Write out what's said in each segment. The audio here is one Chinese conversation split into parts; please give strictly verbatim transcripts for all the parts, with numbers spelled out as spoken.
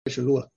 开始录了。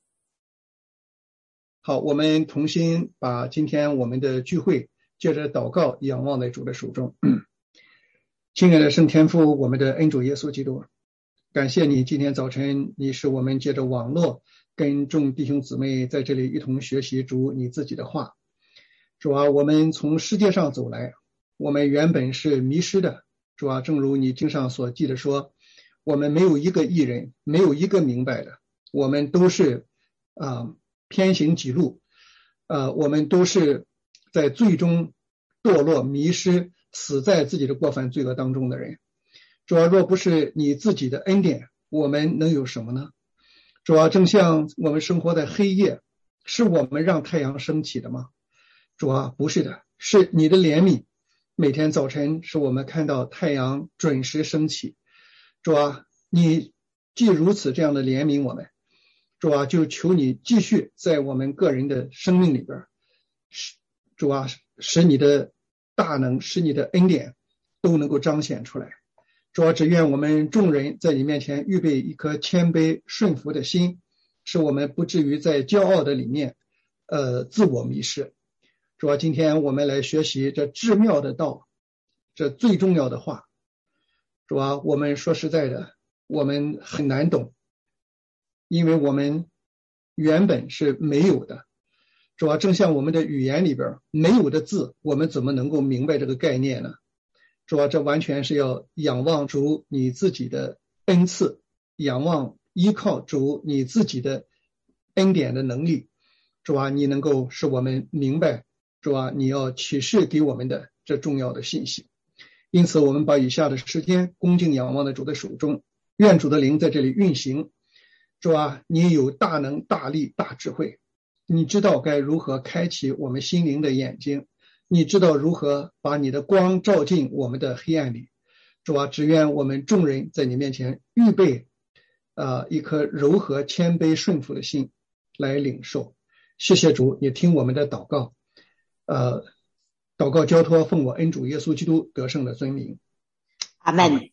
好，我们同心把今天我们的聚会借着祷告仰望在主的手中。亲爱的圣天父，我们的恩主耶稣基督，感谢你今天早晨你使我们借着网络跟众弟兄姊妹在这里一同学习主你自己的话。主啊，我们从世界上走来，我们原本是迷失的。主啊，正如你经上所记的说，我们没有一个义人，没有一个明白的，我们都是啊、呃、偏行己路，呃，我们都是在最终堕落迷失，死在自己的过犯罪恶当中的人。主啊，若不是你自己的恩典，我们能有什么呢？主啊，正像我们生活在黑夜，是我们让太阳升起的吗？主啊，不是的，是你的怜悯，每天早晨使我们看到太阳准时升起。主啊，你既如此这样的怜悯我们，主啊，就求你继续在我们个人的生命里边，主啊，使你的大能，使你的恩典都能够彰显出来。主啊，只愿我们众人在你面前预备一颗谦卑顺服的心，使我们不至于在骄傲的里面呃自我迷失。主啊，今天我们来学习这至妙的道，这最重要的话。主啊，我们说实在的，我们很难懂，因为我们原本是没有的。主啊，正像我们的语言里边没有的字，我们怎么能够明白这个概念呢？主啊，这完全是要仰望主你自己的恩赐，仰望依靠主你自己的恩典的能力。主啊，你能够使我们明白，主啊，你要启示给我们的这重要的信息。因此我们把以下的时间恭敬仰望在主的手中，愿主的灵在这里运行。主啊，你有大能大力大智慧，你知道该如何开启我们心灵的眼睛，你知道如何把你的光照进我们的黑暗里。主啊，只愿我们众人在你面前预备呃一颗柔和谦卑顺服的心来领受。谢谢主，你听我们的祷告，呃祷告交托奉我恩主耶稣基督得胜的尊名， 阿们。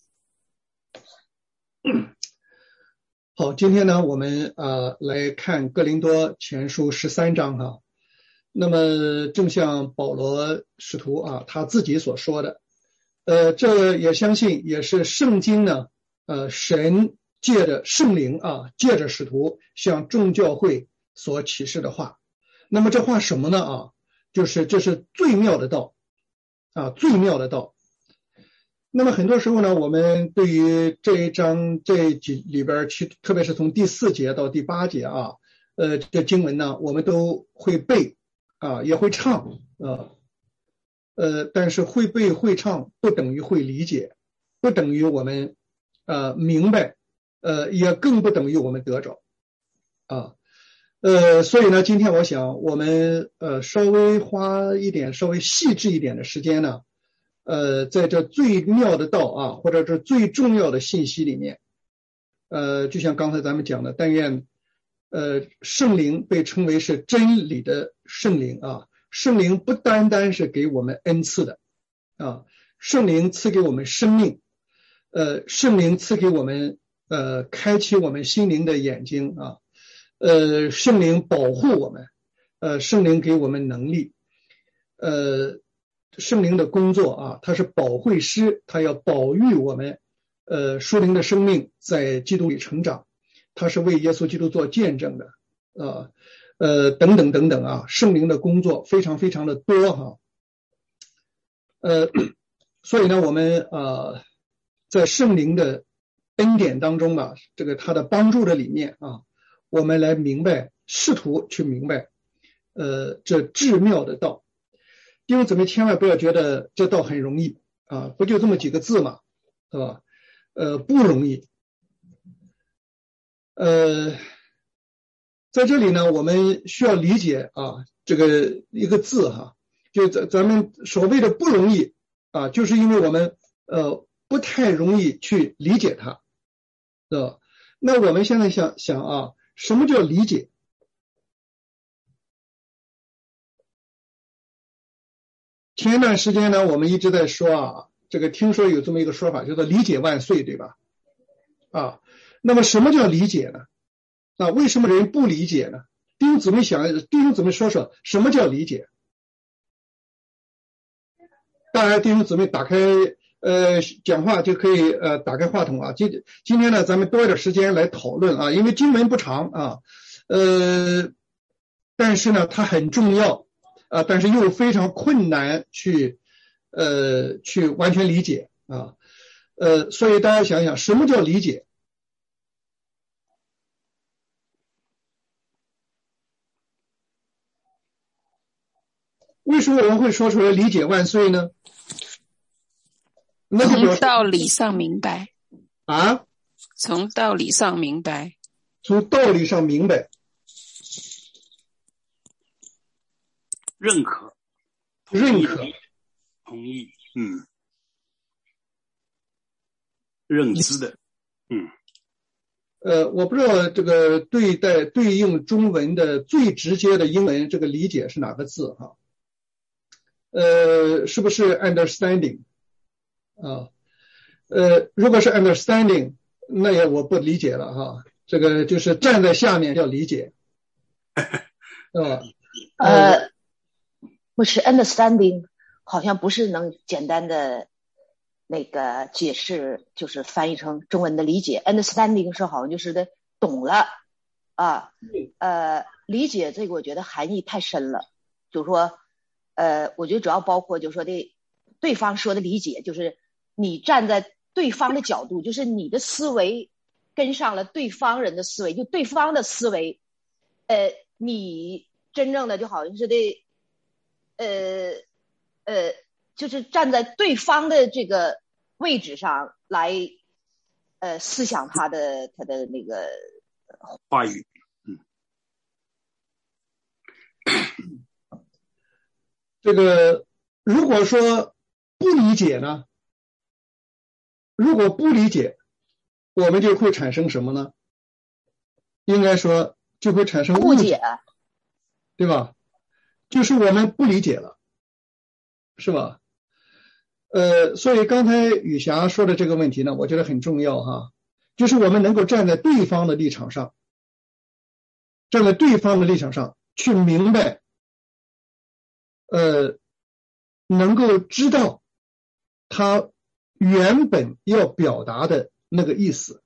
好，今天呢我们呃来看哥林多前书十三章哈。那么正像保罗使徒啊他自己所说的，呃这也相信也是圣经呢呃神借着圣灵啊借着使徒向众教会所启示的话。那么这话什么呢啊？就是这是最妙的道啊，最妙的道。那么很多时候呢，我们对于这一章这几里边，特别是从第四节到第八节啊，呃，这经文呢，我们都会背啊，也会唱啊，呃，但是会背会唱不等于会理解，不等于我们呃明白，呃，也更不等于我们得着啊。呃，所以呢，今天我想我们呃稍微花一点稍微细致一点的时间呢，呃，在这最妙的道啊，或者是最重要的信息里面，呃，就像刚才咱们讲的，但愿呃圣灵被称为是真理的圣灵啊，圣灵不单单是给我们恩赐的啊，圣灵赐给我们生命，呃，圣灵赐给我们呃开启我们心灵的眼睛啊。呃，圣灵保护我们，呃，圣灵给我们能力，呃，圣灵的工作啊，它是保惠师，它要保育我们，呃，属灵的生命在基督里成长，它是为耶稣基督做见证的，啊，呃，等等等等啊，圣灵的工作非常非常的多哈，呃，所以呢，我们呃，在圣灵的恩典当中吧，这个它的帮助的里面啊。我们来明白，试图去明白，呃，这至妙的道。弟兄姊妹，千万不要觉得这道很容易啊，不就这么几个字嘛，是吧？呃，不容易。呃，在这里呢，我们需要理解啊，这个一个字哈，就咱咱们所谓的不容易啊，就是因为我们呃不太容易去理解它，是吧？那我们现在想想啊。什么叫理解？前一段时间呢，我们一直在说啊，这个听说有这么一个说法，叫做理解万岁，对吧？啊，那么什么叫理解呢？ 啊，为什么人不理解呢？弟兄姊妹想，弟兄姊妹说说什么叫理解？当然，弟兄姊妹打开呃讲话就可以呃打开话筒啊。今今天呢，咱们多一点时间来讨论啊，因为经文不长啊，呃，但是呢它很重要啊，但是又非常困难去呃去完全理解啊，呃，所以大家想想什么叫理解？为什么我们会说出来理解万岁呢？那就表示从道理上明白啊， 从道理上明白， 从道理上明白， 认可， 认可， 同意，嗯，认知的，嗯， 呃，我不知道这个对待对应中文的最直接的英文这个理解是哪个字哈？呃，是不是 understanding 啊？呃，如果是 understanding， 那也我不理解了哈。这个就是站在下面要理解，啊， 呃，不是 understanding， 好像不是能简单的那个解释，就是翻译成中文的理解。understanding 是好像就是的懂了啊，呃，理解这个我觉得含义太深了，就是说，呃，我觉得主要包括就是说的对方说的理解，就是你站在对方的角度，就是你的思维跟上了对方人的思维，就对方的思维，呃，你真正的就好像是的，呃呃，就是站在对方的这个位置上来，呃，思想他的他的那个话语，嗯， 这个如果说不理解呢？如果不理解，我们就会产生什么呢？应该说就会产生误解，对吧？就是我们不理解了，是吧？呃，所以刚才雨霞说的这个问题呢，我觉得很重要哈，就是我们能够站在对方的立场上，站在对方的立场上去明白，呃，能够知道他原本要表达的那个意思。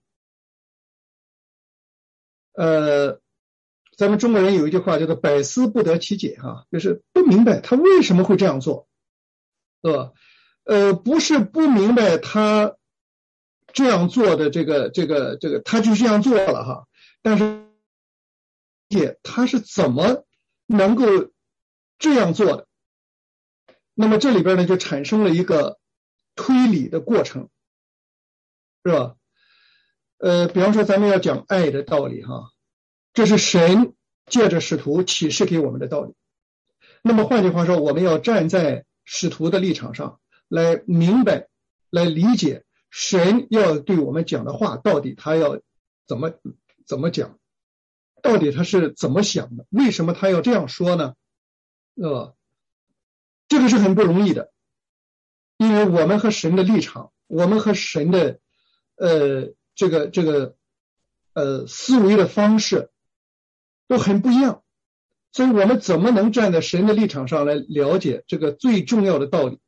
呃，咱们中国人有一句话叫做百思不得其解哈，就是不明白他为什么会这样做，对吧？呃，不是不明白他这样做的这个这个这个，他就这样做了哈，但是他是怎么能够这样做的？那么这里边呢，就产生了一个推理的过程，是吧？呃，比方说咱们要讲爱的道理哈，这是神借着使徒启示给我们的道理。那么换句话说，我们要站在使徒的立场上来明白、来理解神要对我们讲的话，到底他要怎么怎么讲，到底他是怎么想的，为什么他要这样说呢？呃，这个是很不容易的，因为我们和神的立场，我们和神的呃这个这个呃思维的方式都很不一样，所以我们怎么能站在神的立场上来了解这个最重要的道理？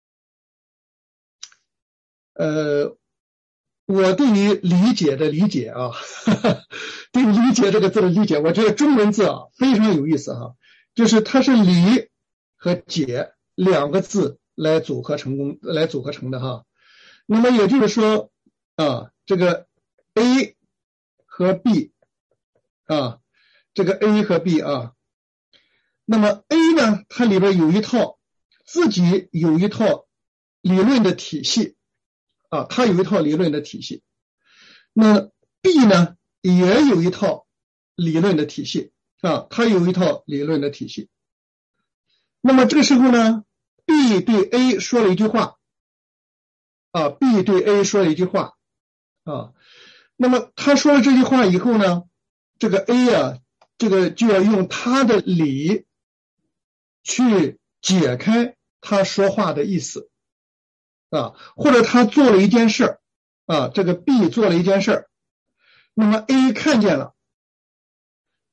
呃，我对于理解的理解啊，呵呵，对于理解这个字的理解，我觉得中文字啊非常有意思哈，就是它是理和解两个字来组合成功来组合成的哈。那么也就是说啊，这个 A 和 B 啊，这个 A 和 B 啊，那么 A 呢，它里边有一套自己有一套理论的体系啊，它有一套理论的体系。那 B 呢，也有一套理论的体系啊，它有一套理论的体系。那么这个时候呢 ，B 对 A 说了一句话啊 ，B 对 A 说了一句话啊。那么他说了这句话以后呢，这个 A 啊，这个就要用他的理去解开他说话的意思啊，或者他做了一件事啊，这个 B 做了一件事，那么 A 看见了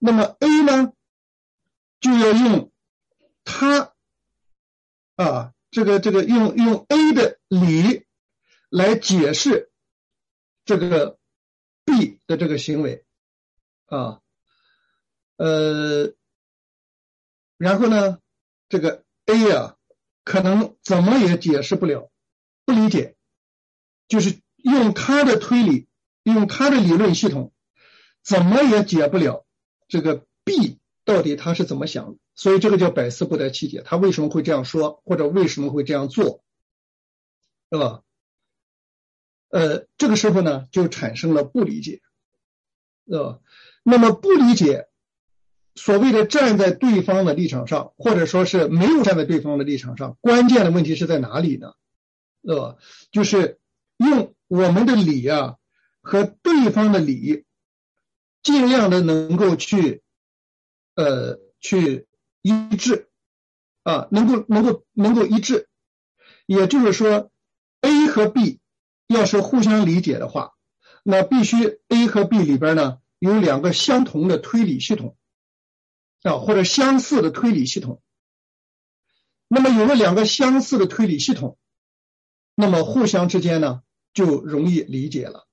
那么 A 呢就要用它啊这个这个用用 A 的理来解释这个 B 的这个行为啊，呃，然后呢，这个 A 啊，可能怎么也解释不了，不理解，就是用他的推理，用他的理论系统，怎么也解不了这个 B 到底他是怎么想的，所以这个叫百思不得其解，他为什么会这样说，或者为什么会这样做，是吧？呃，这个时候呢，就产生了不理解，呃，那么不理解，所谓的站在对方的立场上，或者说是没有站在对方的立场上，关键的问题是在哪里呢？呃，就是用我们的理啊和对方的理，尽量的能够去，呃，去一致啊，能够能够能够一致，也就是说 ，A 和 B。要是互相理解的话，那必须 A 和 B 里边呢有两个相同的推理系统啊，或者相似的推理系统。那么有了两个相似的推理系统，那么互相之间呢就容易理解了。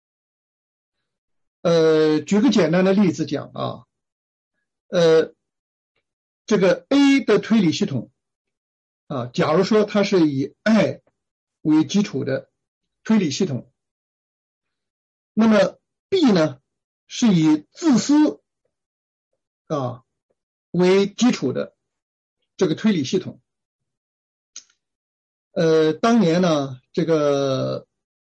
呃，举个简单的例子讲啊，呃，这个 A 的推理系统啊，假如说它是以爱为基础的推理系统，那么 B 呢是以自私啊为基础的这个推理系统。呃，当年呢，这个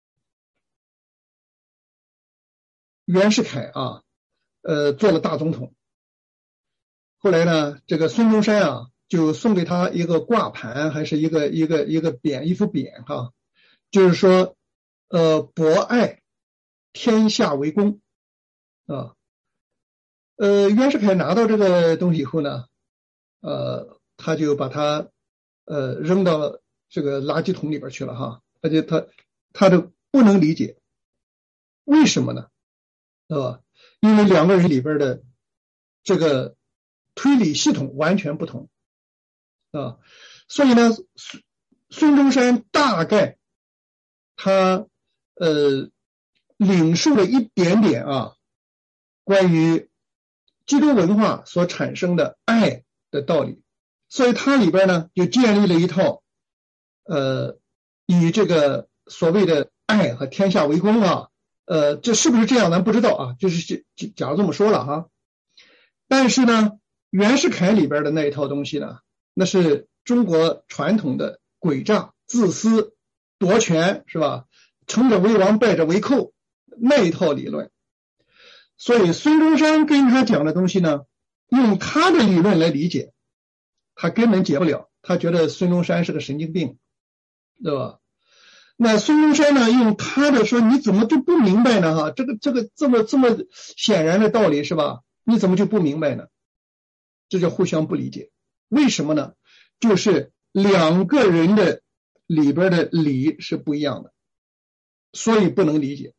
袁世凯啊，呃，做了大总统，后来呢，这个孙中山啊就送给他一个挂牌，还是一个一个一个匾，一副匾哈、啊，就是说。呃，博爱天下为公啊，呃，袁世凯拿到这个东西以后呢，呃，他就把它呃扔到这个垃圾桶里边去了哈，而且他他都不能理解，为什么呢？对吧？因为两个人里边的这个推理系统完全不同啊，所以呢，孙中山大概他。呃，领受了一点点啊，关于基督文化所产生的爱的道理，所以它里边呢就建立了一套呃，以这个所谓的爱和天下为公啊，呃，这是不是这样咱不知道啊，就是假如这么说了哈。但是呢，袁世凯里边的那一套东西呢，那是中国传统的诡诈、自私、夺权，是吧？成者为王，败者为寇，那一套理论。所以孙中山跟他讲的东西呢，用他的理论来理解，他根本解不了，他觉得孙中山是个神经病，对吧？那孙中山呢，用他的说，你怎么就不明白呢？哈，这个这个这么这么显然的道理是吧？你怎么就不明白呢？这叫互相不理解。为什么呢？就是两个人的里边的理是不一样的。所以不能理解。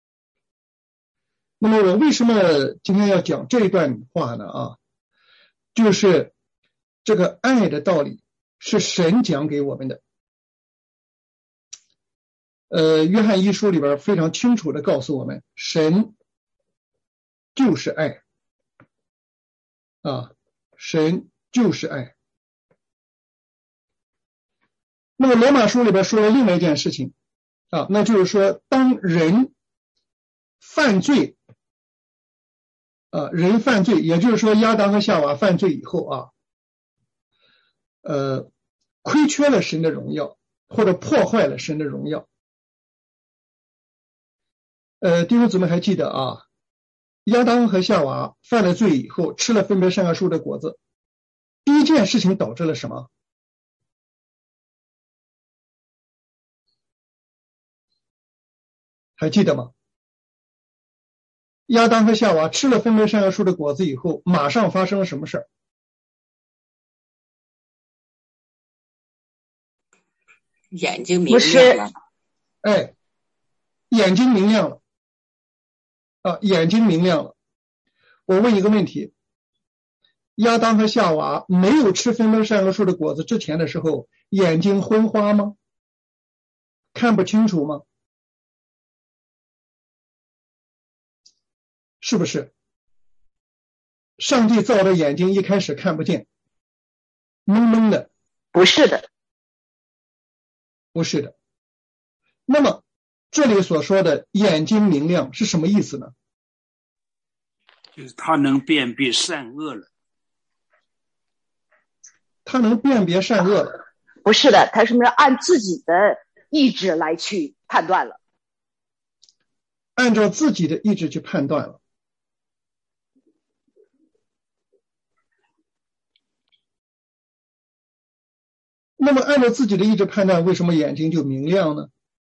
那么我为什么今天要讲这一段话呢？啊，就是这个爱的道理是神讲给我们的。呃，约翰一书里边非常清楚的告诉我们，神就是爱啊，神就是爱。那么罗马书里边说了另外一件事情。啊，那就是说，当人犯罪，啊，人犯罪，也就是说，亚当和夏娃犯罪以后啊，呃，亏缺了神的荣耀，或者破坏了神的荣耀。呃，弟兄姊妹还记得啊，亚当和夏娃犯了罪以后，吃了分别善恶树的果子，第一件事情导致了什么？还记得吗？亚当和夏娃吃了分别善恶树的果子以后，马上发生了什么事儿？ 眼睛明亮了。 哎，眼睛明亮了啊，眼睛明亮了。 我问一个问题，亚当和夏娃没有吃分别善恶树的果子之前的时候，眼睛昏花吗？看不清楚吗？是不是？上帝造的眼睛一开始看不见，蒙蒙的。 不是的， 不是的。那么这里所说的眼睛明亮是什么意思呢？ 就是他能辨别善恶了。 他能辨别善恶了？ 不是的，他是不是按自己的意志来去判断了？ 按照自己的意志去判断了。那么按照自己的意志判断，为什么眼睛就明亮呢？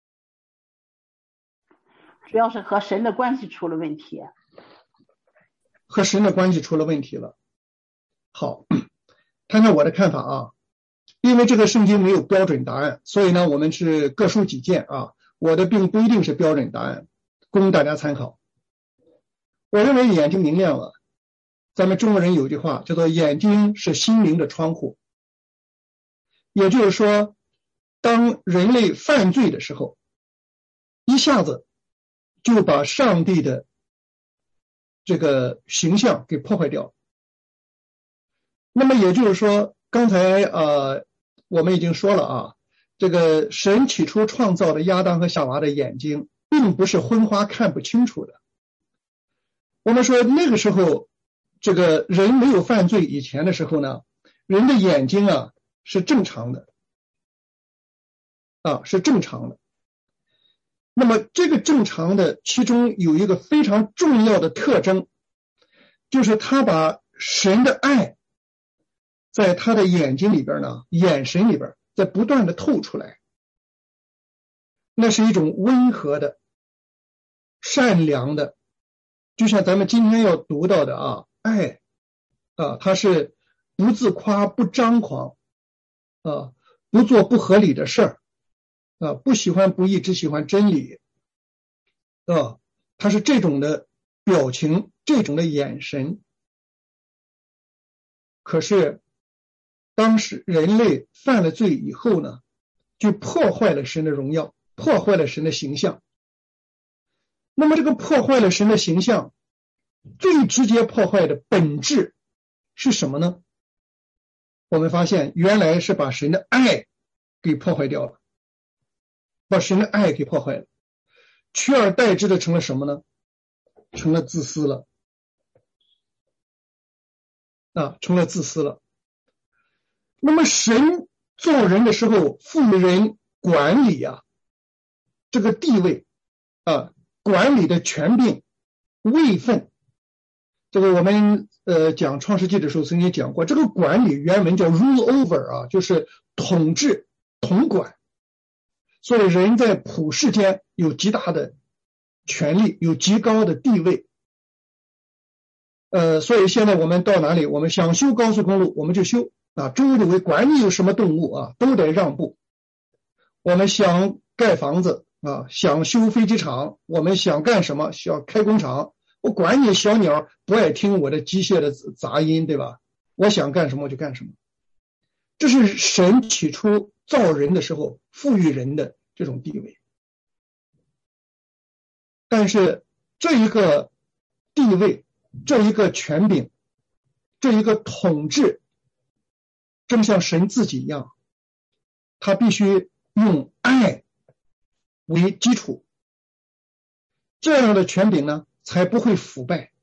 主要是和神的关系出了问题。 和神的关系出了问题了。好，看看我的看法啊。因为这个圣经没有标准答案，所以呢，我们是各抒己见啊。我的并不一定是标准答案，供大家参考。我认为眼睛明亮了，咱们中国人有句话叫做眼睛是心灵的窗户。也就是说，当人类犯罪的时候，一下子就把上帝的这个形象给破坏掉。那么也就是说，刚才呃我们已经说了啊，这个神起初创造的亚当和夏娃的眼睛并不是昏花看不清楚的。我们说那个时候这个人没有犯罪以前的时候呢，人的眼睛啊是正常的啊是正常的。那么这个正常的其中有一个非常重要的特征，就是他把神的爱在他的眼睛里边呢，眼神里边在不断的透出来。那是一种温和的善良的，就像咱们今天要读到的啊，爱啊，它是不自夸不张狂啊，不做不合理的事儿啊，不喜欢不义只喜欢真理啊，它是这种的表情，这种的眼神。可是当时人类犯了罪以后呢，就破坏了神的荣耀，破坏了神的形象。那么这个破坏了神的形象，最直接破坏的本质是什么呢？我们发现原来是把神的爱给破坏掉了，把神的爱给破坏了，取而代之的成了什么呢？成了自私了啊，成了自私了。那么神造人的时候赋予人管理啊这个地位啊，管理的权柄位分。这个我们呃讲创世纪的时候曾经讲过，这个管理原文叫 rule over 啊，就是统治统管。所以人在普世间有极大的权力，有极高的地位。呃，所以现在我们到哪里，我们想修高速公路我们就修啊，周围管你有什么动物啊，都得让步。我们想盖房子啊，想修飞机场，我们想干什么，想开工厂，我管你小鸟不爱听我的机械的杂音，对吧？我想干什么我就干什么。这是神起初造人的时候赋予人的这种地位。但是这一个地位，这一个权柄，这一个统治，正像神自己一样，他必须用爱为基础，这样的权柄呢才不会腐败。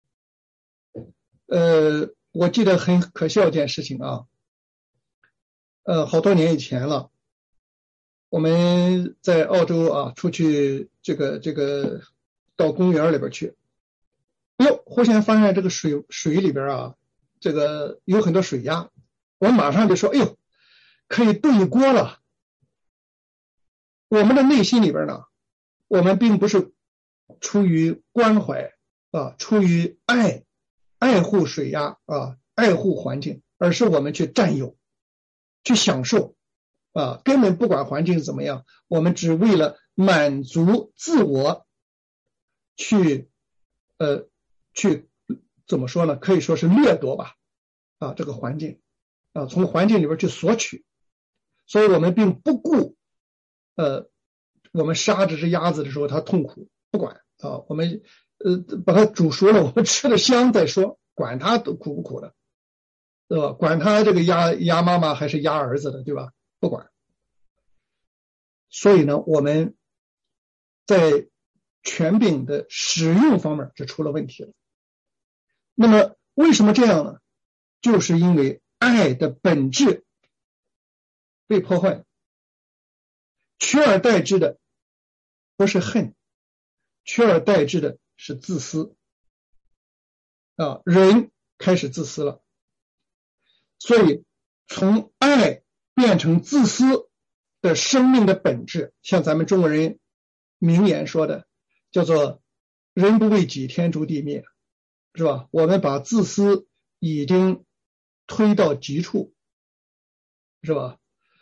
呃，我记得很可笑一件事情啊，呃，好多年以前了，我们在澳洲啊，出去这个这个到公园里边去，哎呦，忽然发现这个水水里边啊，这个有很多水鸭，我马上就说，哎呦，可以炖一锅了。我们的内心里边呢，我们并不是出于关怀啊，出于爱，爱护水鸭啊，爱护环境，而是我们去占有，去享受啊，根本不管环境怎么样，我们只为了满足自我去呃去怎么说呢？可以说是掠夺吧，啊，这个环境，啊，从环境里边去索取，所以我们并不顾，呃，我们杀这只鸭子的时候它痛苦，不管啊，我们呃把它煮熟了，我们吃的香再说，管它苦不苦的，对吧？管它这个鸭鸭妈妈还是鸭儿子的，对吧？不管。所以呢，我们在权柄的使用方面就出了问题了。那么为什么这样呢？就是因为爱的本质被破坏，取而代之的不是恨，取而代之的是自私啊，人开始自私了。所以从爱变成自私的生命的本质，像咱们中国人名言说的，叫做人不为己，天诛地灭，是吧？我们把自私已经推到极处，是吧？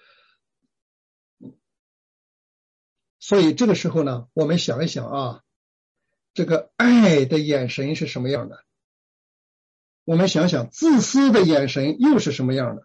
所以这个时候呢，我们想一想啊，这个爱的眼神是什么样的？我们想想自私的眼神又是什么样的？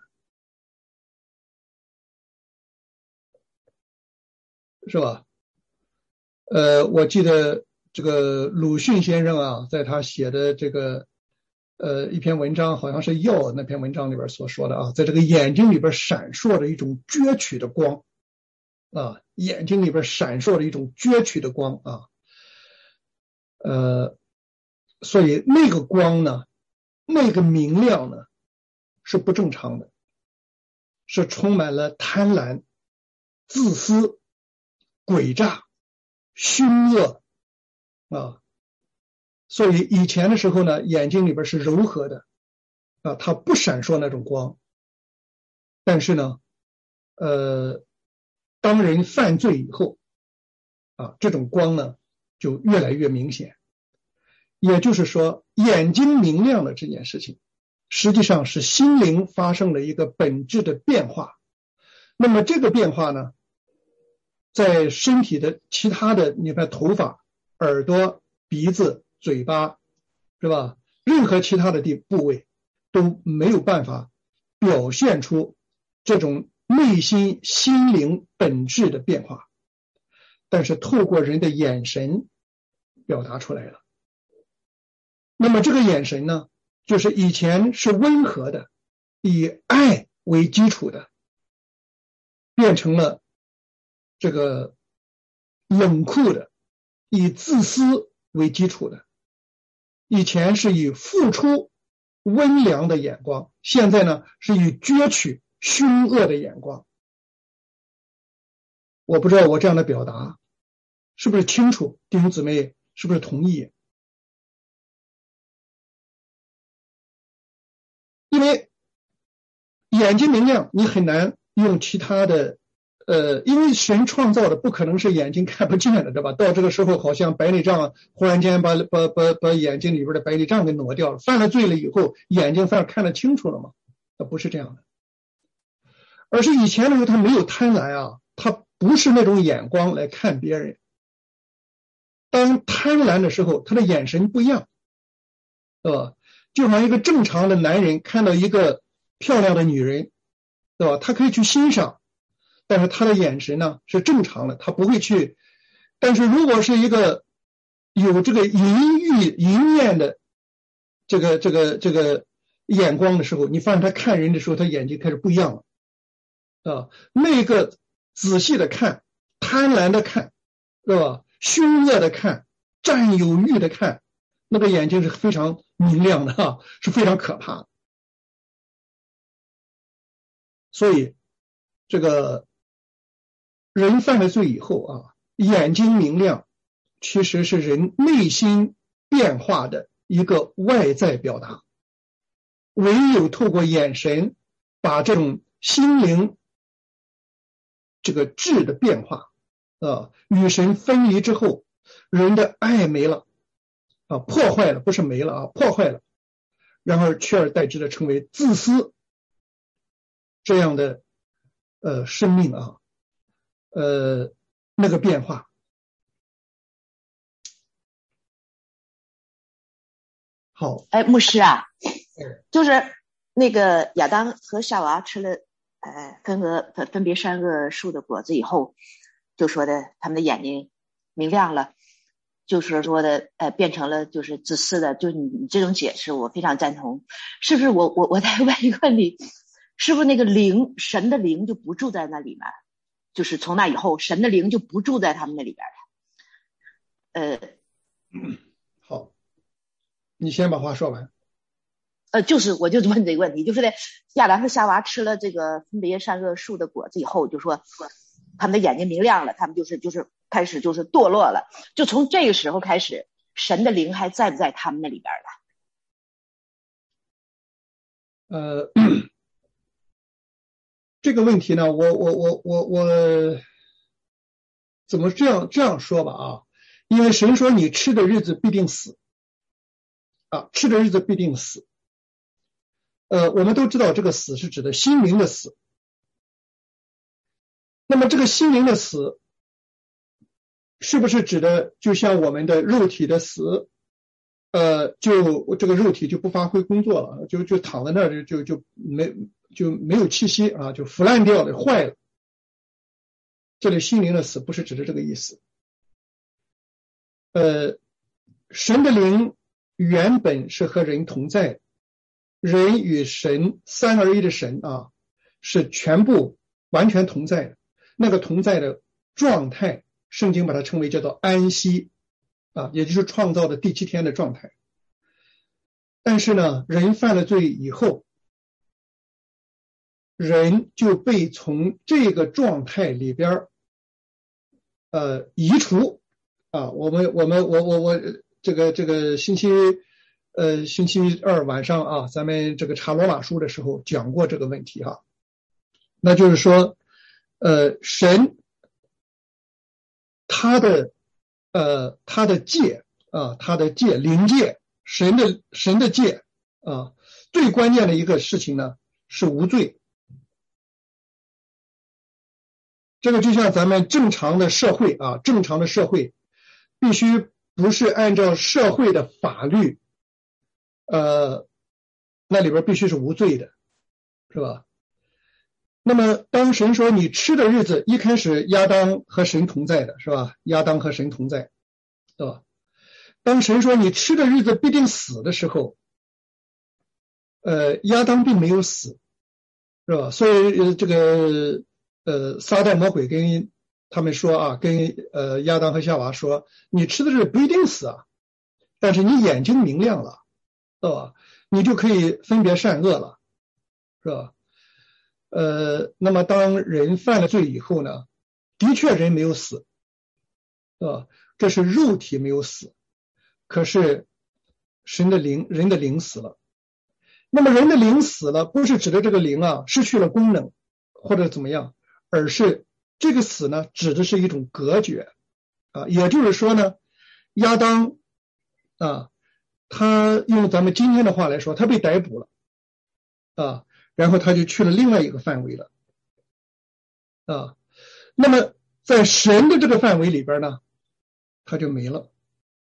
是吧？呃，我记得这个鲁迅先生啊，在他写的这个呃一篇文章，好像是药那篇文章里边所说的啊，在这个眼睛里边闪烁着一种攫取的光啊，眼睛里边闪烁着一种攫取的光啊，呃，所以那个光呢，那个明亮呢，是不正常的，是充满了贪婪、自私、诡诈、凶恶啊，所以以前的时候呢，眼睛里边是柔和的啊，它不闪烁那种光。但是呢，呃，当人犯罪以后啊，这种光呢就越来越明显。也就是说，眼睛明亮的这件事情，实际上是心灵发生了一个本质的变化。那么这个变化呢，在身体的其他的，你看头发、耳朵、鼻子、嘴巴，是吧？任何其他的地部位都没有办法表现出这种内心心灵本质的变化，但是透过人的眼神表达出来了。那么这个眼神呢，就是以前是温和的，以爱为基础的，变成了这个冷酷的，以自私为基础的。以前是以付出温良的眼光，现在呢是以攫取凶恶的眼光。我不知道我这样的表达是不是清楚，弟兄姊妹是不是同意？因为眼睛明亮，你很难用其他的呃，因为神创造的不可能是眼睛看不见的，对吧？到这个时候好像白内障忽然间把把把把眼睛里边的白内障给挪掉了，犯了罪了以后眼睛反而看得清楚了吗？那不是这样的，而是以前的时候他没有贪婪啊，他不是那种眼光来看别人。当贪婪的时候，他的眼神不一样，对吧？就好像一个正常的男人看到一个漂亮的女人，对吧？他可以去欣赏，但是他的眼神呢是正常的，他不会去。但是如果是一个有这个淫欲淫念的这个这个这个眼光的时候，你发现他看人的时候，他眼睛开始不一样了啊。那个仔细的看，贪婪的看，对吧？凶恶的看，占有欲的看，那个眼睛是非常明亮的啊，是非常可怕的。所以这个人犯了罪以后啊，眼睛明亮其实是人内心变化的一个外在表达，唯有透过眼神把这种心灵这个质的变化啊，与神分离之后，人的爱没了啊，破坏了，不是没了啊，破坏了，然后取而代之的成为自私这样的呃生命啊，呃那个变化。 好， 哎，牧师啊，就是那个亚当和夏娃吃了呃分恶分分别善恶树的果子以后，就说的他们的眼睛明亮了，就是说的呃变成了就是自私的，就你你这种解释我非常赞同。是不是我我我再问一个问题，是不是那个灵神的灵就不住在那里面？就是从那以后神的灵就不住在他们那里边了？呃， 好，你先把话说完。 呃，就是我就问这个问题，就是在亚当和夏娃吃了这个分别善恶树的果子以后，就说他们的眼睛明亮了，他们就是就是开始就是堕落了，就从这个时候开始，神的灵还在不在他们那里边了？呃，这个问题呢，我我我我我怎么这样这样说吧啊？因为神说你吃的日子必定死啊，吃的日子必定死。呃，我们都知道这个死是指的心灵的死。那么这个心灵的死，是不是指的就像我们的肉体的死？呃，就这个肉体就不发挥工作了，就就躺在那儿就就没就没有气息啊，就腐烂掉了，坏了。这里心灵的死不是指的这个意思。呃，神的灵原本是和人同在的。人与神三而一的神啊，是全部完全同在的。那个同在的状态，圣经把它称为叫做安息啊，也就是创造的第七天的状态。但是呢，人犯了罪以后，人就被从这个状态里边呃移除啊。我们我们我我我这个这个星期。呃，星期二晚上啊，咱们这个查罗马书的时候讲过这个问题哈。那就是说，呃，神他的呃他的界啊，他的界灵界，神的神的界啊，最关键的一个事情呢是无罪。这个就像咱们正常的社会啊，正常的社会必须不是按照社会的法律。呃，那里边必须是无罪的，是吧？那么当神说你吃的日子，一开始亚当和神同在的，是吧？亚当和神同在，对吧？当神说你吃的日子必定死的时候，呃，亚当并没有死，是吧？所以呃这个呃撒旦魔鬼跟他们说啊，跟呃亚当和夏娃说，你吃的日子不一定死啊，但是你眼睛明亮了。对吧？你就可以分别善恶了，是吧？呃，那么当人犯了罪以后呢，的确人没有死，对吧？这是肉体没有死，可是神的灵，人的灵死了。那么人的灵死了，不是指的这个灵啊失去了功能或者怎么样，而是这个死呢，指的是一种隔绝啊，也就是说呢，亚当啊。他用咱们今天的话来说，他被逮捕了啊，然后他就去了另外一个范围了啊。那么在神的这个范围里边呢，他就没了。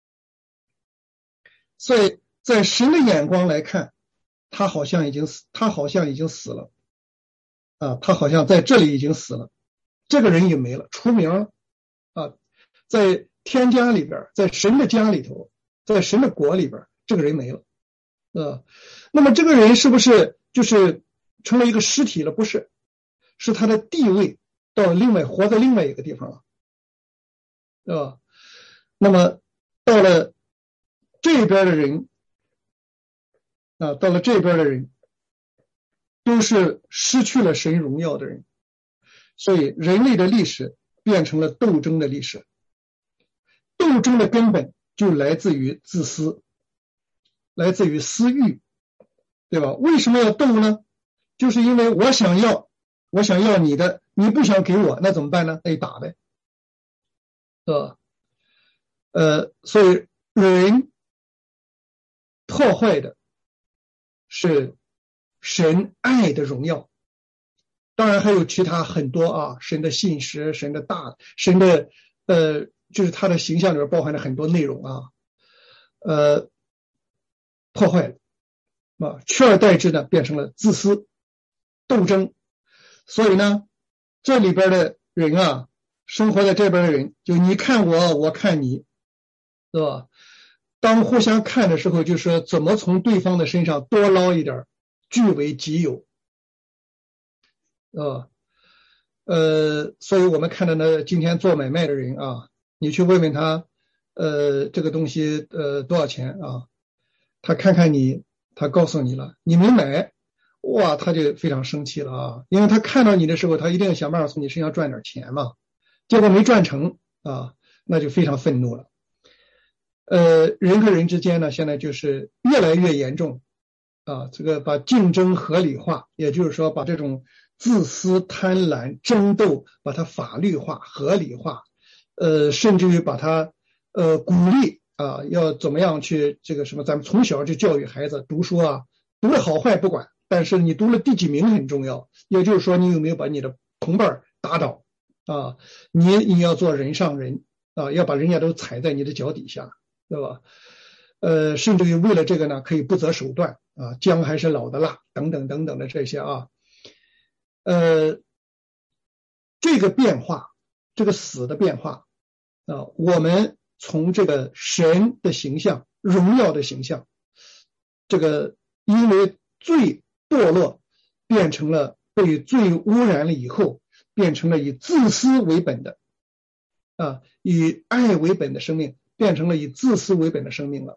所以在神的眼光来看，他好像已经死，他好像已经死了啊，他好像在这里已经死了，这个人也没了，除名了啊。在天家里边，在神的家里头，在神的国里边。这个人没了，呃，那么这个人是不是就是成了一个尸体了？不是，是他的地位到了另外活在另外一个地方了，对吧？那么到了这边的人啊，到了这边的人都是失去了神荣耀的人，所以人类的历史变成了斗争的历史，斗争的根本就来自于自私。来自于私欲，对吧？为什么要斗呢？就是因为我想要，我想要你的，你不想给我，那怎么办呢？那就打呗，对吧？呃，所以人破坏的是神爱的荣耀，当然还有其他很多啊，神的信实，神的大，神的呃，就是他的形象里面包含了很多内容啊，呃。 破坏了啊，取而代之呢变成了自私、斗争。所以呢，这里边的人啊，生活在这边的人，就你看我，我看你，是吧？当互相看的时候，就是怎么从对方的身上多捞一点，据为己有，啊，呃，所以我们看到呢，今天做买卖的人啊，你去问问他，呃，这个东西呃多少钱啊？他看看你，他告诉你了，你没买，哇，他就非常生气了啊，因为他看到你的时候，他一定要想办法从你身上赚点钱嘛，结果没赚成啊，那就非常愤怒了。呃，人和人之间呢，现在就是越来越严重啊，这个把竞争合理化，也就是说把这种自私、贪婪、争斗，把它法律化、合理化，呃，甚至于把它呃鼓励啊，要怎么样去这个什么，咱们从小就教育孩子读书啊，读了好坏不管，但是你读了第几名很重要，也就是说你有没有把你的同伴打倒啊，你你要做人上人啊，要把人家都踩在你的脚底下。对吧？呃，甚至于为了这个呢，可以不择手段啊，姜还是老的辣，等等等等的这些啊，呃，这个变化，这个死的变化啊，我们从这个神的形象、荣耀的形象，这个因为罪堕落，变成了被罪污染了以后，变成了以自私为本的啊，以爱为本的生命。变成了以自私为本的生命了。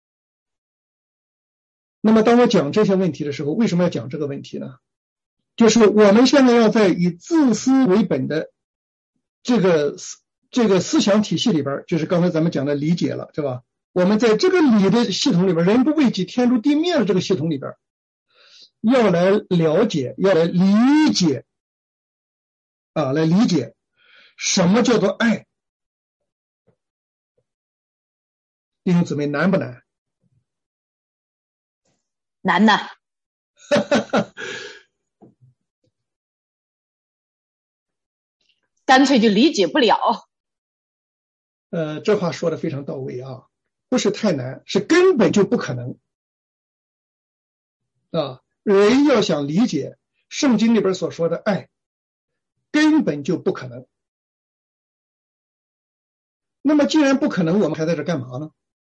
那么当我讲这些问题的时候，为什么要讲这个问题呢？就是我们现在要在以自私为本的这个这个思想体系里边，就是刚才咱们讲的理解了，是吧？我们在这个理的系统里边，人不为己天诛地灭的这个系统里边，要来了解，要来理解啊，来理解什么叫做爱。弟兄姊妹，难不难？ 难呐！干脆就理解不了。 呃，这话说的非常到位啊，不是太难，是根本就不可能啊！人要想理解圣经里边所说的爱，根本就不可能。那么既然不可能，我们还在这干嘛呢？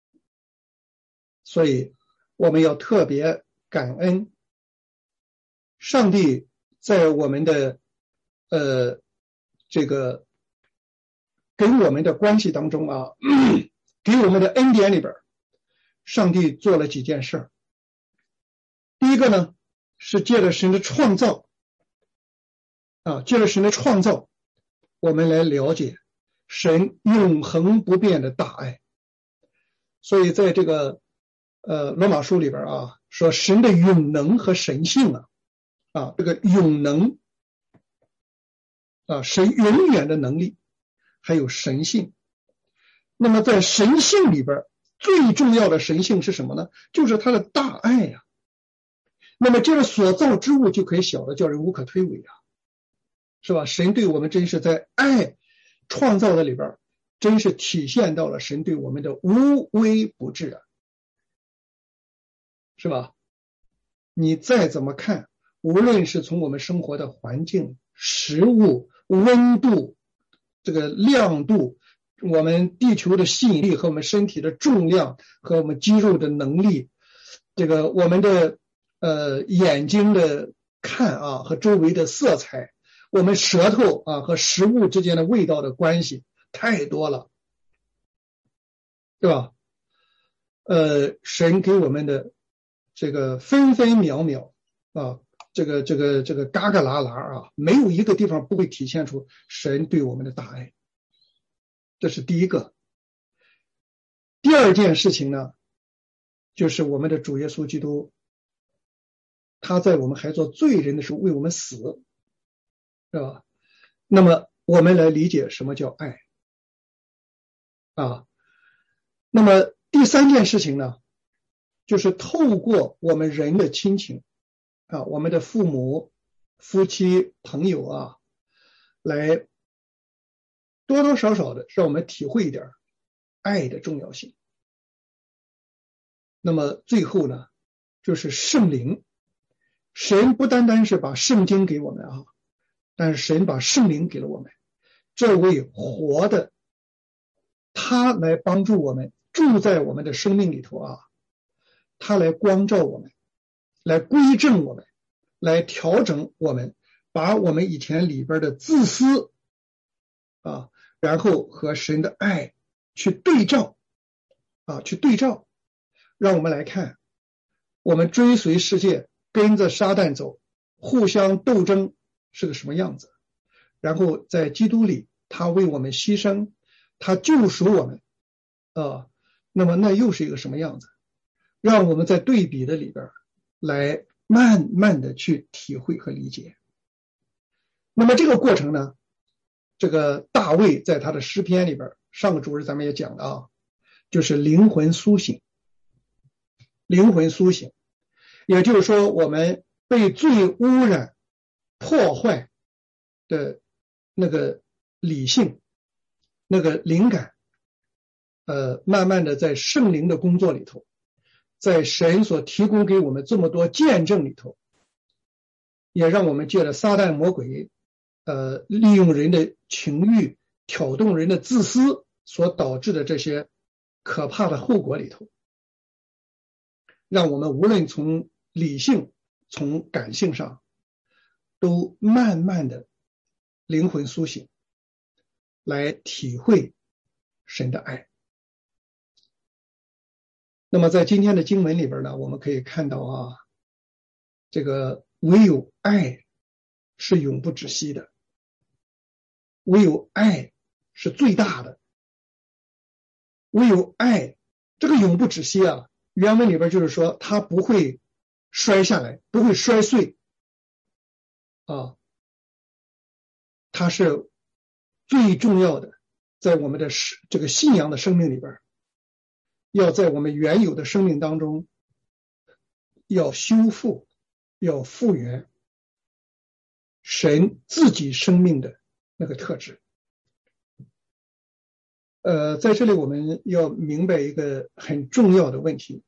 所以我们要特别感恩上帝在我们的呃这个给我们的关系当中啊，给我们的恩典里边，上帝做了几件事。第一个呢，是借着神的创造啊，借着神的创造，我们来了解神永恒不变的大爱。所以在这个呃罗马书里边啊，说神的永能和神性啊，啊这个永能啊，神永远的能力，还有神性。那么在神性里边，最重要的神性是什么呢？就是他的大爱呀、啊。那么这个所造之物就可以小的叫人无可推诿啊，是吧？神对我们真是在爱创造的里边，真是体现到了神对我们的无微不至啊，是吧？你再怎么看，无论是从我们生活的环境、食物、温度、这个亮度，我们地球的吸引力和我们身体的重量和我们肌肉的能力，这个我们的呃眼睛的看啊和周围的色彩，我们舌头啊和食物之间的味道的关系太多了，对吧？呃，神给我们的这个分分秒秒啊，这个这个这个嘎嘎啦啦啊，没有一个地方不会体现出神对我们的大爱。这是第一个。第二件事情呢，就是我们的主耶稣基督，他在我们还做罪人的时候为我们死，是吧？那么我们来理解什么叫爱啊。那么第三件事情呢，就是透过我们人的亲情啊，我们的父母、夫妻、朋友啊，来多多少少的让我们体会一点爱的重要性那么最后呢，就是圣灵。神不单单是把圣经给我们啊，但是神把圣灵给了我们，这位活的，他来帮助我们，住在我们的生命里头啊，他来光照我们，来规正我们，来调整我们，把我们以前里边的自私啊，然后和神的爱去对照啊，去对照，让我们来看，我们追随世界，跟着撒旦走，互相斗争是个什么样子，然后在基督里他为我们牺牲，他救赎我们啊，那么那又是一个什么样子，让我们在对比的里边来慢慢的去体会和理解。那么这个过程呢，这个大卫在他的诗篇里边，上个主日咱们也讲了啊，就是灵魂苏醒，灵魂苏醒，也就是说我们被罪污染破坏的那个理性，那个灵感，呃，慢慢的在圣灵的工作里头，在神所提供给我们这么多见证里头，也让我们借着撒旦魔鬼呃，利用人的情欲，挑动人的自私所导致的这些可怕的后果里头，让我们无论从理性从感性上都慢慢的灵魂苏醒，来体会神的爱。那么在今天的经文里边呢，我们可以看到啊，这个唯有爱是永不止息的，唯有爱是最大的，唯有爱，这个永不止息啊，原文里边就是说它不会摔下来，不会摔碎啊，它是最重要的，在我们的这个信仰的生命里边，要在我们原有的生命当中要修复，要复原神自己生命的那个特质。呃，在这里我们要明白一个很重要的问题，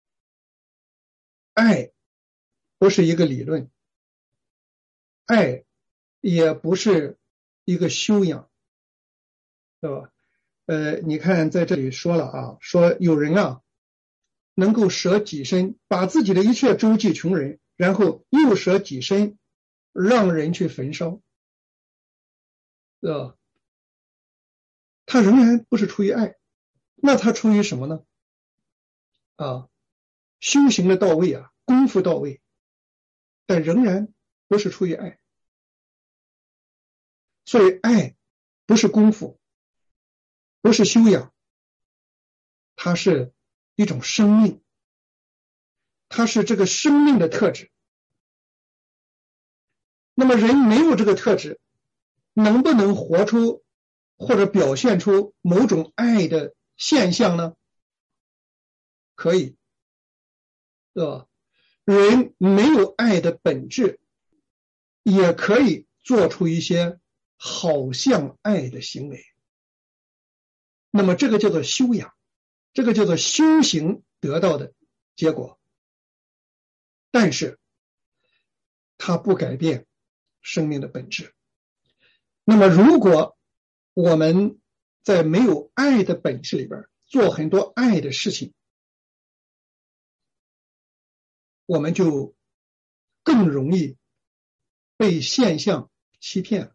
爱不是一个理论，爱也不是一个修养，对吧？呃，你看在这里说了啊，说有人啊能够舍己身，把自己的一切周济穷人，然后又舍己身让人去焚烧，对吧？他仍然不是出于爱，那他出于什么呢？啊，修行的到位啊，功夫到位，但仍然不是出于爱。所以爱不是功夫，不是修养，它是一种生命，它是这个生命的特质。那么人没有这个特质，能不能活出或者表现出某种爱的现象呢？可以，对吧？人没有爱的本质，也可以做出一些好像爱的行为。那么这个叫做修养，这个叫做修行得到的结果。但是它不改变生命的本质。那么如果我们在没有爱的本质里边做很多爱的事情，我们就更容易被现象欺骗。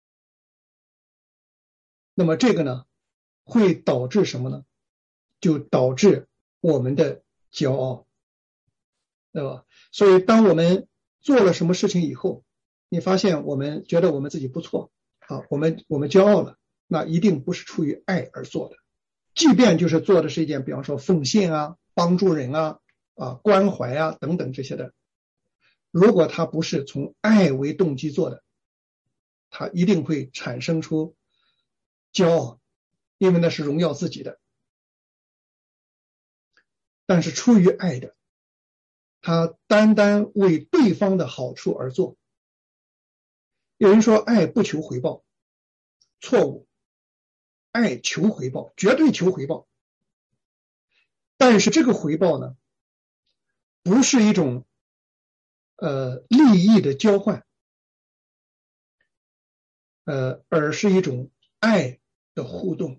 那么这个呢，会导致什么呢？就导致我们的骄傲，对吧？所以当我们做了什么事情以后，你发现我们觉得我们自己不错啊，我们我们骄傲了，那一定不是出于爱而做的。即便就是做的是一件比方说奉献啊，帮助人啊，啊关怀啊等等这些的，如果他不是从爱为动机做的，他一定会产生出骄傲，因为那是荣耀自己的。但是出于爱的，他单单为对方的好处而做。有人说爱不求回报，错误，爱求回报，绝对求回报。但是这个回报呢， 不是一种呃利益的交换，呃，而是一种爱的互动。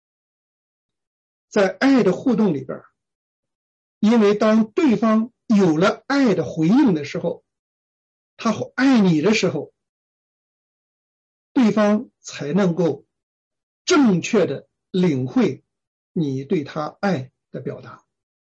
在爱的互动里边，因为当对方有了爱的回应的时候，他爱你的时候，对方才能够正确的领会你对他爱的表达。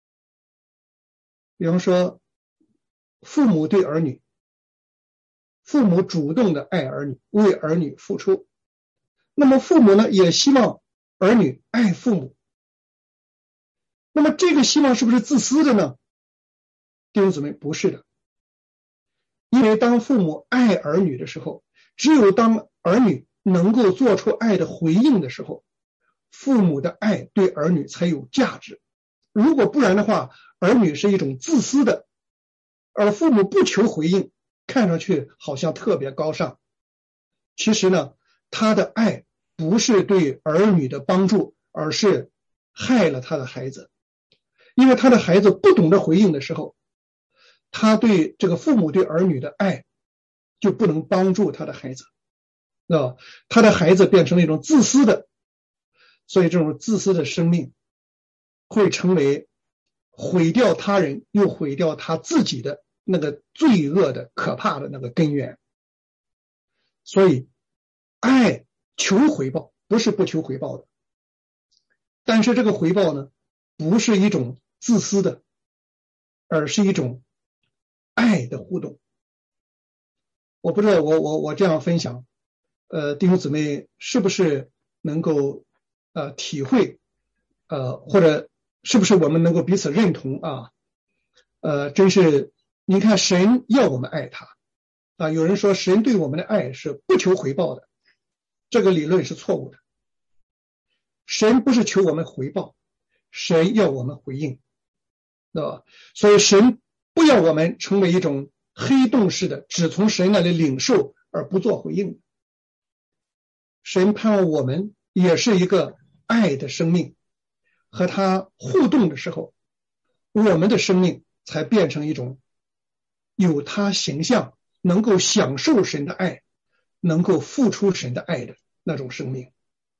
比方说，父母对儿女，父母主动的爱儿女，为儿女付出，那么父母呢，也希望儿女爱父母。那么这个希望是不是自私的呢？弟兄姊妹，不是的。因为当父母爱儿女的时候，只有当儿女能够做出爱的回应的时候，父母的爱对儿女才有价值。如果不然的话，儿女是一种自私的，而父母不求回应，看上去好像特别高尚。其实呢，他的爱不是对儿女的帮助，而是害了他的孩子。因为他的孩子不懂得回应的时候，他对这个父母对儿女的爱就不能帮助他的孩子，啊，他的孩子变成了一种自私的，所以这种自私的生命会成为毁掉他人又毁掉他自己的那个罪恶的可怕的那个根源。所以爱求回报，不是不求回报的，但是这个回报呢，不是一种自私的，而是一种爱的互动。我不知道我我我这样分享，呃，弟兄姊妹是不是能够呃体会，呃，或者是不是我们能够彼此认同啊？呃，真是，你看神要我们爱他啊，有人说神对我们的爱是不求回报的，这个理论是错误的。神不是求我们回报，神要我们回应，对吧？所以神不要我们成为一种黑洞式的，只从神那里领受而不做回应。神盼望我们也是一个爱的生命，和他互动的时候，我们的生命才变成一种有他形象，能够享受神的爱，能够付出神的爱的那种生命。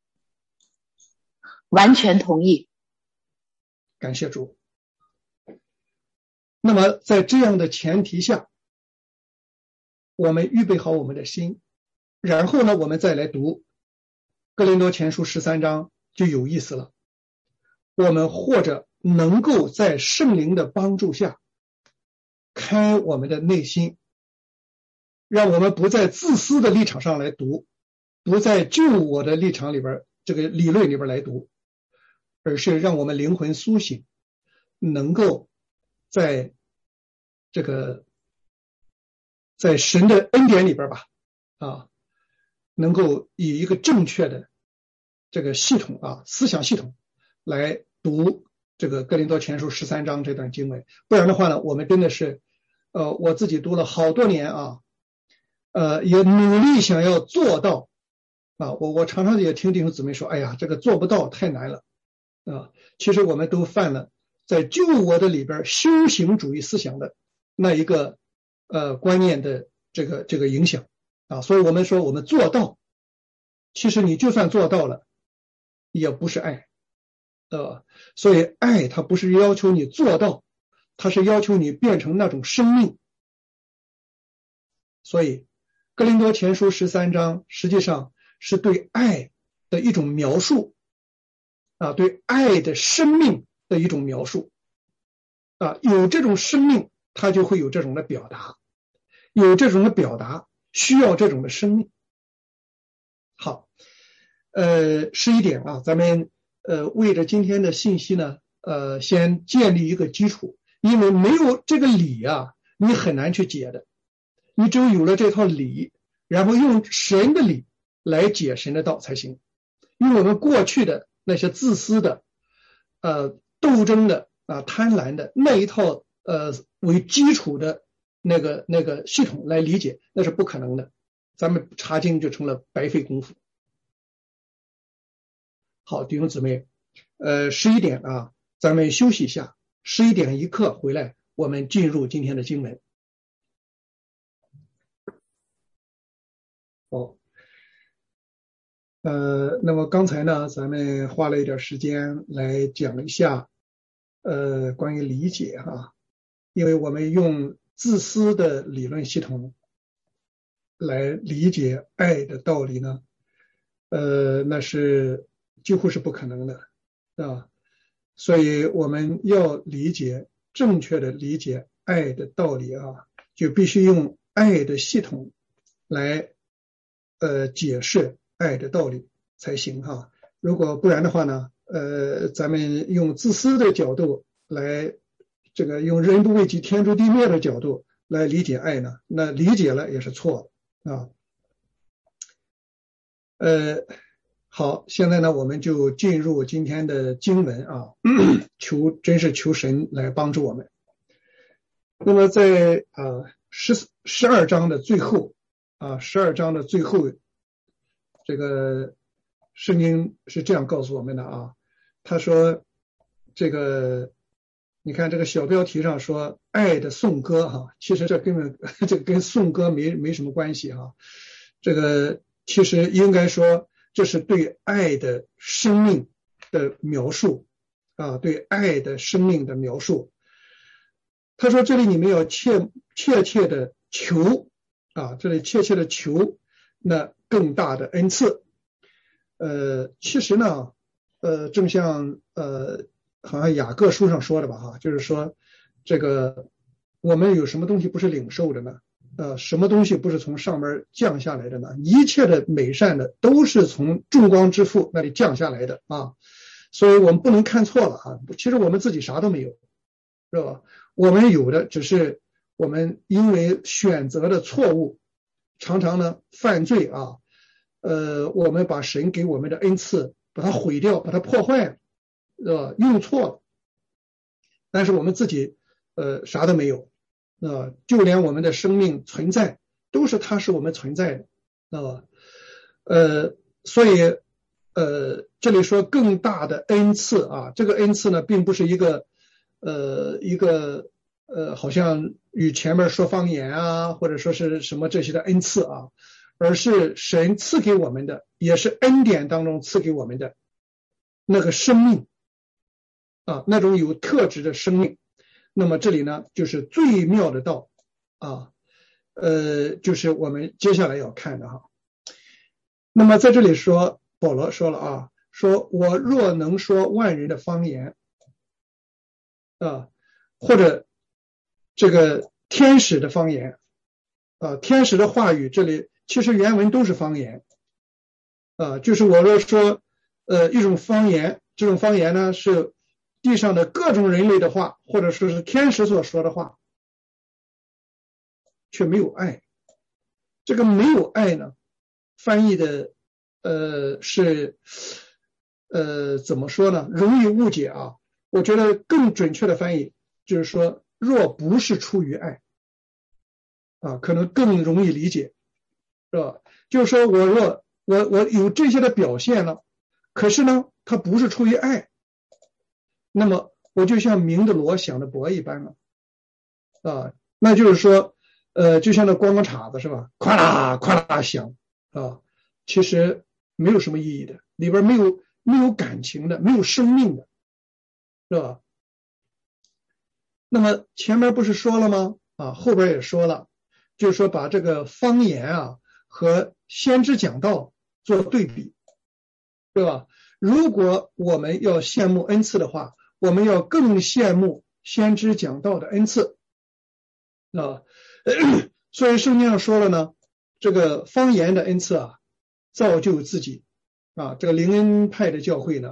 完全同意。 感谢主。那么在这样的前提下，我们预备好我们的心，然后呢，我们再来读哥林多前书十三章就有意思了。我们或者能够在圣灵的帮助下开我们的内心，让我们不在自私的立场上来读，不在救我的立场里边这个理论里边来读，而是让我们灵魂苏醒，能够在这个在神的恩典里边吧，啊，能够以一个正确的这个系统啊思想系统来读这个哥林多前书十三章这段经文。不然的话呢，我们真的是呃我自己读了好多年啊，呃也努力想要做到啊，我我常常也听弟兄姊妹说，哎呀，这个做不到，太难了啊。其实我们都犯了在救我的里边修行主义思想的那一个呃观念的这个这个影响啊，所以我们说我们做到，其实你就算做到了，也不是爱，呃，所以爱它不是要求你做到，它是要求你变成那种生命。所以哥林多前书十三章实际上是对爱的一种描述啊，对爱的生命的一种描述啊，有这种生命，它就会有这种的表达，有这种的表达，需要这种的生命。好，呃，十一点啊，咱们呃为着今天的信息呢，呃，先建立一个基础，因为没有这个理啊，你很难去解的。你只有有了这套理，然后用神的理来解神的道才行。用我们过去的那些自私的、呃斗争的啊、贪婪的那一套呃为基础的那个那个系统来理解，那是不可能的。咱们查经就成了白费功夫。好，弟兄姊妹，呃，十一点啊，咱们休息一下，十一点一刻回来， 我们进入今天的经文。好，呃，那么刚才呢，咱们花了一点时间来讲一下，呃，关于理解哈，因为我们用自私的理论系统来理解爱的道理呢，呃，那是几乎是不可能的啊，所以我们要理解正确的理解爱的道理啊，就必须用爱的系统来呃解释爱的道理才行哈。如果不然的话呢，呃，咱们用自私的角度来，这个用人不为己天诛地灭的角度来理解爱呢，那理解了也是错啊。呃，好，现在呢，我们就进入今天的经文啊，求真是求神来帮助我们。那么在啊十十二章的最后啊，十二章的最后，这个圣经是这样告诉我们的啊，他说这个。你看这个小标题上说爱的颂歌哈，其实这根本这跟颂歌没没什么关系哈。这个其实应该说这是对爱的生命的描述啊，对爱的生命的描述。他说这里你们要切切切的求啊，这里切切的求那更大的恩赐。呃，其实呢，呃，正像呃。好像雅各书上说的吧哈，就是说这个我们有什么东西不是领受的呢？呃，什么东西不是从上面降下来的呢？一切的美善的都是从众光之父那里降下来的啊，所以我们不能看错了啊。其实我们自己啥都没有，是吧？我们有的只是我们因为选择的错误，常常呢犯罪啊，呃，我们把神给我们的恩赐把它毁掉，把它破坏了。呃，用错了，但是我们自己呃啥都没有，呃，就连我们的生命存在都是它使我们存在的，啊，呃，所以呃这里说更大的恩赐啊，这个恩赐呢，并不是一个呃一个呃好像与前面说方言啊，或者说是什么这些的恩赐啊，而是神赐给我们的，也是恩典当中赐给我们的那个生命。啊，那种有特质的生命，那么这里呢，就是最妙的道啊，呃，就是我们接下来要看的哈。那么在这里说，保罗说了啊，说我若能说万人的方言啊，或者这个天使的方言啊，天使的话语，这里其实原文都是方言啊，就是我若说呃一种方言，这种方言呢是地上的各种人类的话，或者说是天使所说的话，却没有爱。这个没有爱呢，翻译的呃是呃怎么说呢？容易误解啊。我觉得更准确的翻译就是说，若不是出于爱啊，可能更容易理解，是吧？就是说我若我我有这些的表现了，可是呢，它不是出于爱。那么我就像鸣的锣响的钹一般了啊，那就是说呃就像那光光叉子是吧，咵啦咵啦响啊，其实没有什么意义的，里边没有没有感情的，没有生命的，是吧？那么前面不是说了吗？啊，后边也说了，就是说把这个方言啊和先知讲道做对比，对吧？如果我们要羡慕恩赐的话，我们要更羡慕先知讲道的恩赐啊。所以圣经上说了呢，这个方言的恩赐啊，造就自己啊。这个灵恩派的教会呢，